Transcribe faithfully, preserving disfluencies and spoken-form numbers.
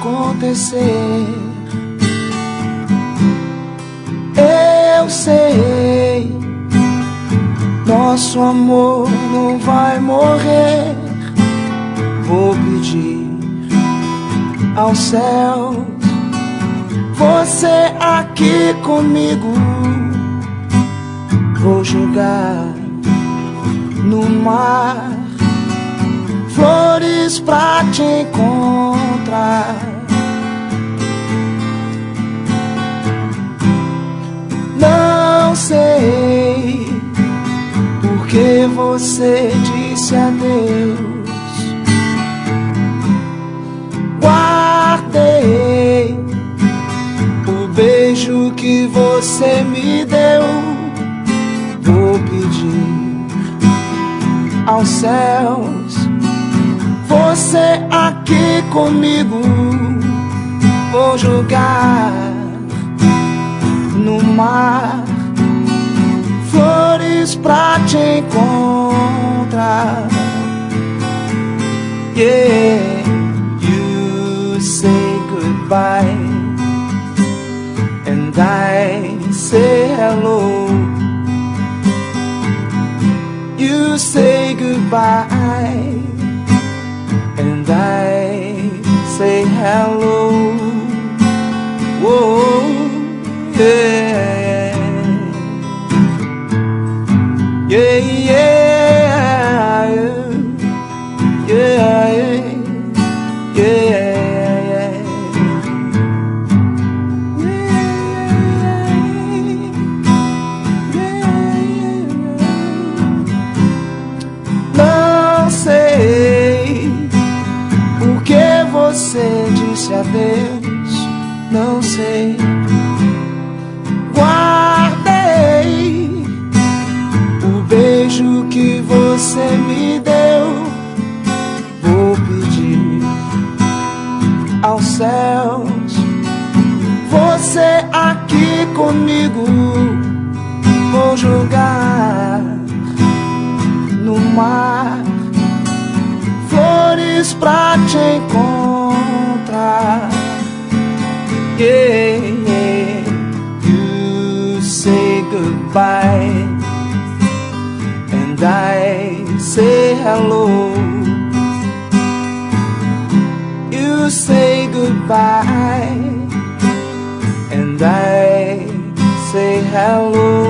acontecer. Eu sei, nosso amor não vai morrer. Vou pedir aos céus, você aqui comigo. Vou jogar no mar flores pra te encontrar. Não sei porque você disse adeus. Guardei o beijo que você me deu. Vou pedir aos céus, você aqui comigo. Vou jogar no mar flores pra te encontrar. Yeah, you say goodbye and I say hello. You say goodbye and I say hello. Whoa, yeah, yeah, yeah, yeah, yeah, yeah. Não sei porque você disse adeus. Não sei. Guardei o beijo que você me deu. Vou pedir aos céus, você aqui comigo. Vou jogar no mar flores pra te encontrar. Yeah, yeah. You say goodbye and I say hello. You say goodbye and I say hello.